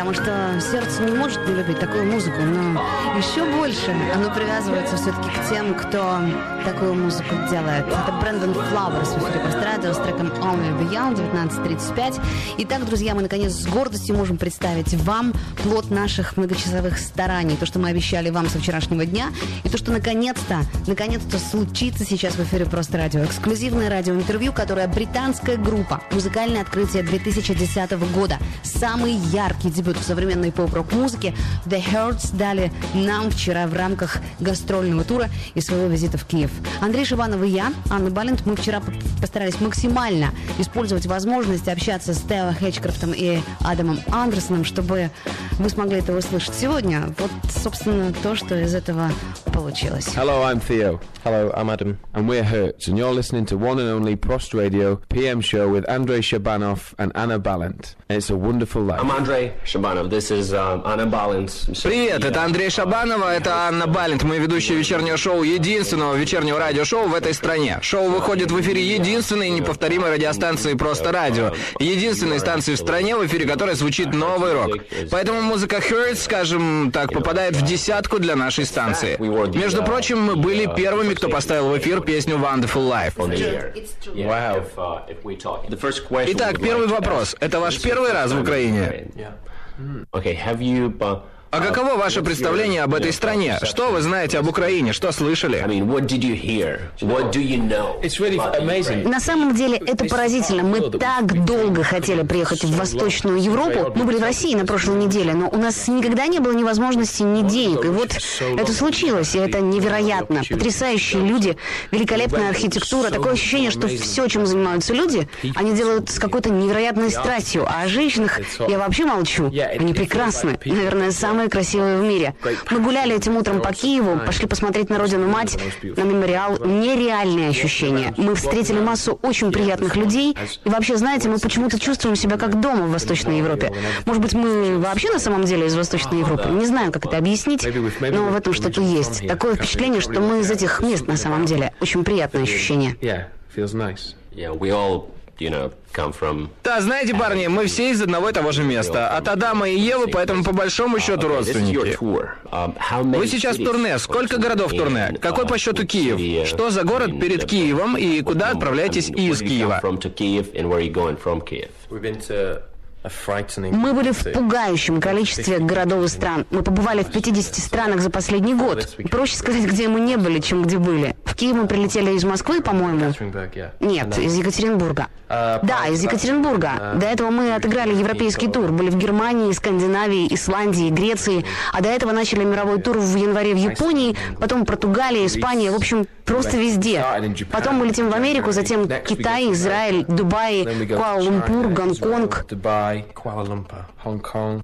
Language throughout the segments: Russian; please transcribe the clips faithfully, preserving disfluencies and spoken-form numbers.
потому что сердце не может не любить такую музыку, но еще больше оно привязывается все-таки к тем, кто такую музыку делает. Это Брэндон Флауэрс в эфире Просто Радио с треком Only Beyond, девятнадцать тридцать пять. Итак, друзья, мы наконец с гордостью можем представить вам плод наших многочасовых стараний, то, что мы обещали вам со вчерашнего дня, и то, что наконец-то, наконец-то случится сейчас в эфире Просто Радио. Эксклюзивное радиоинтервью, которое британская группа «Музыкальное открытие две тысячи десятого года», самый яркий дебют в современной поп-рок-музыке, The Hurts дали нам вчера в рамках гастрольного тура и своего визита в Киев. Андрей Шабанов и я, Анна Балент, мы вчера постарались максимально использовать возможность общаться с Тео Хэтчкрофтом и Адамом Андерсоном, чтобы вы смогли это услышать сегодня. Вот, собственно, то, что из этого получилось. Hello, I'm Theo. Hello, I'm Adam. And we're Hurts, and you're listening to one and only Prost Radio P M show with Andrei Shabanov and Anna Balint. And it's a wonderful life. I'm Andrei Shabanov. This is um, Anna Balint. Привет, это Андрей Шабанова, это Анна Балент. Мы ведущие вечернего шоу, единственного вечернего радиошоу в этой стране. Шоу выходит в эфире единственной неповторимой радиостанции «Просто радио». Единственной станции в стране, в эфире которой звучит новый рок. Поэтому музыка Hurts, скажем так, попадает в десятку для нашей станции. Между прочим, мы были первыми, кто поставил в эфир песню Wonderful Life. Wow. Итак, первый вопрос. Это ваш первый раз в Украине? Okay, have you, uh, А каково ваше представление об этой стране? Что вы знаете об Украине? Что слышали? I mean, what did you hear? What do you know? It's really amazing. На самом деле это поразительно. Мы так долго хотели приехать в Восточную Европу. Мы были в России на прошлой неделе, но у нас никогда не было ни возможности, ни денег. И вот это случилось, и это невероятно. Потрясающие люди, великолепная архитектура. Такое ощущение, что все, чем занимаются люди, они делают с какой-то невероятной страстью. А о женщинах я вообще молчу. Они прекрасны. Наверное, самые красивые в мире. Мы гуляли этим утром по Киеву, пошли посмотреть на родину мать, на мемориал. Нереальные ощущения. Мы встретили массу очень приятных людей. И вообще, знаете, мы почему-то чувствуем себя как дома в Восточной Европе. Может быть, мы вообще на самом деле из Восточной Европы? Не знаю, как это объяснить, но в этом что-то есть. Такое впечатление, что мы из этих мест на самом деле. Очень приятное ощущение. Yeah, feels nice. Yeah, we all, you know, come from... Да, знаете, парни, мы все из одного и того же места. От Адама и Евы, поэтому по большому счету родственники. Вы сейчас в турне. Сколько городов в турне? Какой по счету Киев? Что за город перед Киевом и куда отправляетесь из Киева? Мы были в пугающем количестве городов и стран. Мы побывали в пятидесяти странах за последний год. Проще сказать, где мы не были, чем где были. В Киев мы прилетели из Москвы, по-моему. Нет, из Екатеринбурга. Да, из Екатеринбурга. До этого мы отыграли европейский тур. Были в Германии, Скандинавии, Исландии, Греции. А до этого начали мировой тур в январе в Японии, потом Португалия, Испания. В общем, просто везде. Потом мы летим в Америку, затем Китай, Израиль, Дубай, Куала-Лумпур, Гонконг. Kuala-Lumpur, Hong-Kong.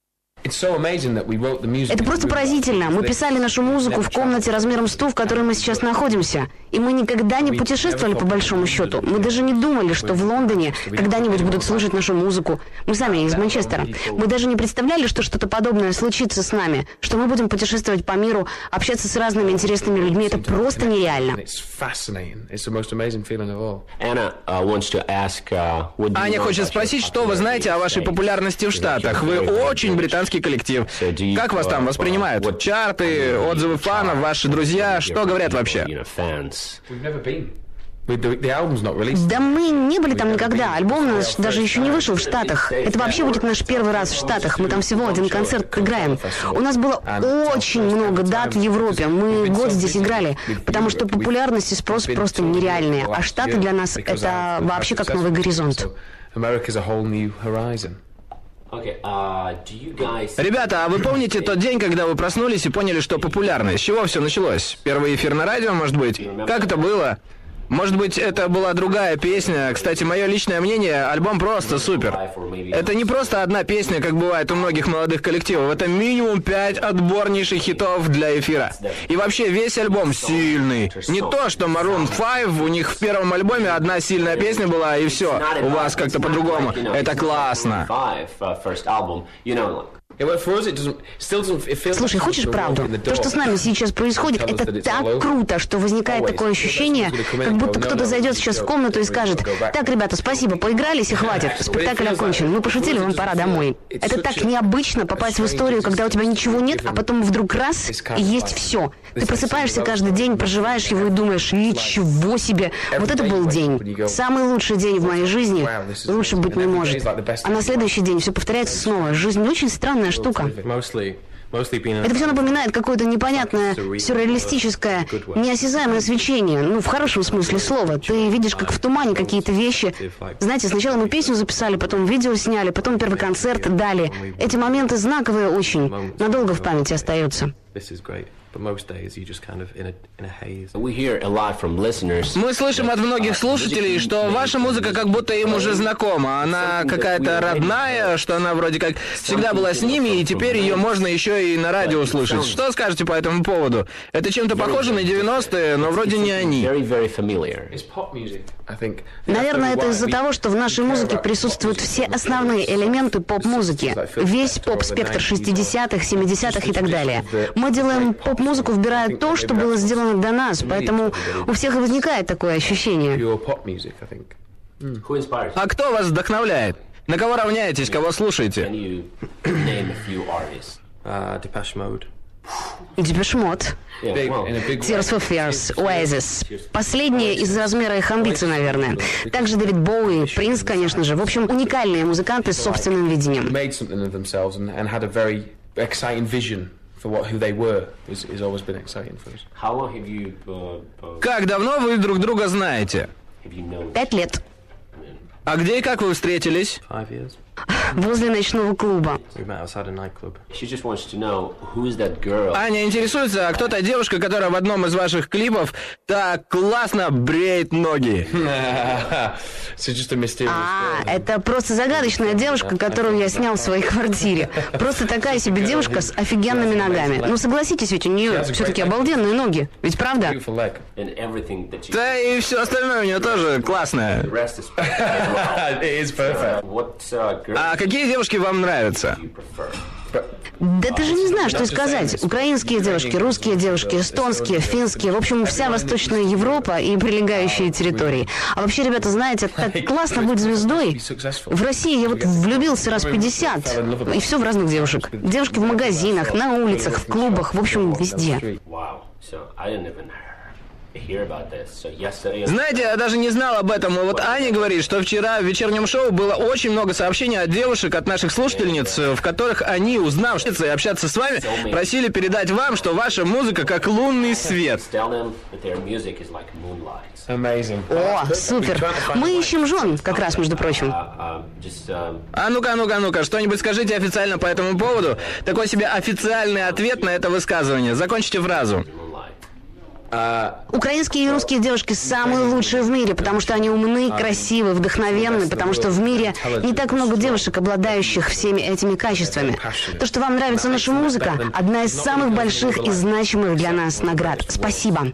Это просто поразительно. Мы писали нашу музыку в комнате размером с ту, в которой мы сейчас находимся. И мы никогда не путешествовали по большому счету. Мы даже не думали, что в Лондоне когда-нибудь будут слушать нашу музыку. Мы сами из Манчестера. Мы даже не представляли, что что-то подобное случится с нами. Что мы будем путешествовать по миру, общаться с разными интересными людьми. Это просто нереально. Аня хочет спросить, что вы знаете о вашей популярности в Штатах. Вы очень британский коллектив. Как вас там воспринимают? Чарты, отзывы фанов, ваши друзья, что говорят вообще? Да мы не были там никогда. Альбом наш даже еще не вышел в Штатах. Это вообще будет наш первый раз в Штатах. Мы там всего один концерт играем. У нас было очень много дат в Европе. Мы год здесь играли, потому что популярность и спрос просто нереальные. А Штаты для нас — это вообще как новый горизонт. Ребята, а вы помните тот день, когда вы проснулись и поняли, что популярны? С чего все началось? Первый эфир на радио, может быть? Как это было? Может быть, это была другая песня. Кстати, мое личное мнение, альбом просто супер. Это не просто одна песня, как бывает у многих молодых коллективов. Это минимум пять отборнейших хитов для эфира. И вообще весь альбом сильный. Не то, что Maroon пять, у них в первом альбоме одна сильная песня была, и все. У вас как-то по-другому. Это классно. Слушай, хочешь правду? То, что с нами сейчас происходит, это так круто, что возникает такое ощущение, как будто кто-то зайдет сейчас в комнату и скажет: так, ребята, спасибо, поигрались и хватит, спектакль окончен, мы пошутили, вам пора домой. Это так необычно попасть в историю, когда у тебя ничего нет, а потом вдруг раз и есть все. Ты просыпаешься каждый день, проживаешь его и думаешь: ничего себе, вот это был день. Самый лучший день в моей жизни, лучше быть не может. А на следующий день все повторяется снова. Жизнь очень странная штука. Это все напоминает какое-то непонятное, сюрреалистическое, неосязаемое свечение. Ну, в хорошем смысле слова. Ты видишь, как в тумане какие-то вещи. Знаете, сначала мы песню записали, потом видео сняли, потом первый концерт дали. Эти моменты знаковые очень. Надолго в памяти остаются. Мы слышим от многих слушателей, что ваша музыка как будто им уже знакома. Она какая-то родная, что она вроде как всегда была с ними, и теперь ее можно еще и на радио услышать. Что скажете по этому поводу? Это чем-то похоже на девяностые, но вроде не они. Наверное, это из-за того, что в нашей музыке присутствуют все основные элементы поп-музыки. Весь поп-спектр шестидесятых, семидесятых и так далее. Мы делаем поп-музыку, вбирая то, что было сделано до нас, поэтому у всех и возникает такое ощущение. А кто вас вдохновляет? На кого равняетесь, кого слушаете? Депеш Мод, Tears for Fears, Oasis. Последние из-за размера их амбиций, наверное. Также Дэвид Боуи, Принц, конечно же. В общем, уникальные музыканты с собственным видением. Как давно вы друг друга знаете? Пять лет. А где и как вы встретились? Возле ночного клуба. Аня интересуется, а кто та девушка, которая в одном из ваших клипов так классно бреет ноги? А, это просто загадочная девушка, которую я снял в своей квартире. Просто такая себе девушка с офигенными ногами. Ну, согласитесь, ведь у нее все-таки обалденные ноги. Ведь правда? Да и все остальное у нее тоже классное. А какие девушки вам нравятся? Да ты же не знаешь, что сказать. Украинские девушки, русские девушки, эстонские, финские. В общем, вся Восточная Европа и прилегающие территории. А вообще, ребята, знаете, так классно быть звездой. В России я вот влюбился раз пятьдесят. И все в разных девушек. Девушки в магазинах, на улицах, в клубах, в общем, везде. Знаете, я даже не знал об этом, но вот Аня говорит, что вчера в вечернем шоу было очень много сообщений от девушек, от наших слушательниц, в которых они, узнав и общаться с вами, просили передать вам, что ваша музыка как лунный свет. О, супер. Мы ищем жен, как раз, между прочим. А ну-ка, а ну-ка, а ну-ка, что-нибудь скажите официально по этому поводу? Такой себе официальный ответ на это высказывание. Закончите фразу. Украинские и русские девушки самые лучшие в мире, потому что они умны, красивы, вдохновенны, потому что в мире не так много девушек, обладающих всеми этими качествами. То, что вам нравится наша музыка, одна из самых больших и значимых для нас наград. Спасибо.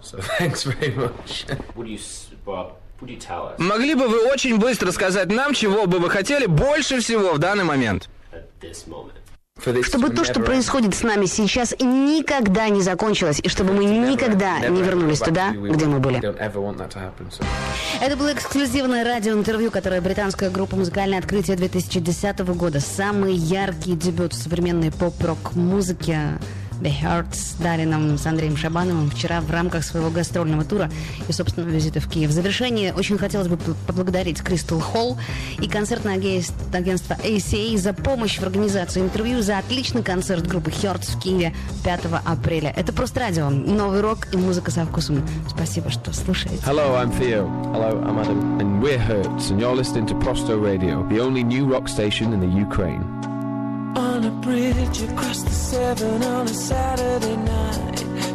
Могли бы вы очень быстро сказать нам, чего бы вы хотели больше всего в данный момент? Чтобы то, что происходит с нами сейчас, никогда не закончилось, и чтобы мы никогда не вернулись туда, где мы были. Это было эксклюзивное радиоинтервью, которое британская группа «Музыкальное открытие» две тысячи десятого года. Самый яркий дебют в современной поп-рок музыки. The Hearts дали нам с Андреем Шабановым вчера в рамках своего гастрольного тура и собственного визита в Киев. В завершение очень хотелось бы поблагодарить Crystal Hall и концертное агентство эй си эй за помощь в организации интервью, за отличный концерт группы Hearts в Киеве пятого апреля. Это просто радио, новый рок и музыка со вкусом. Спасибо, что слушаете. Hello, I'm Theo. Hello, I'm Adam. And we're Hertz, and you're listening to Prosto Radio, the only new rock station in the Ukraine. On a bridge across the Severn on a Saturday night.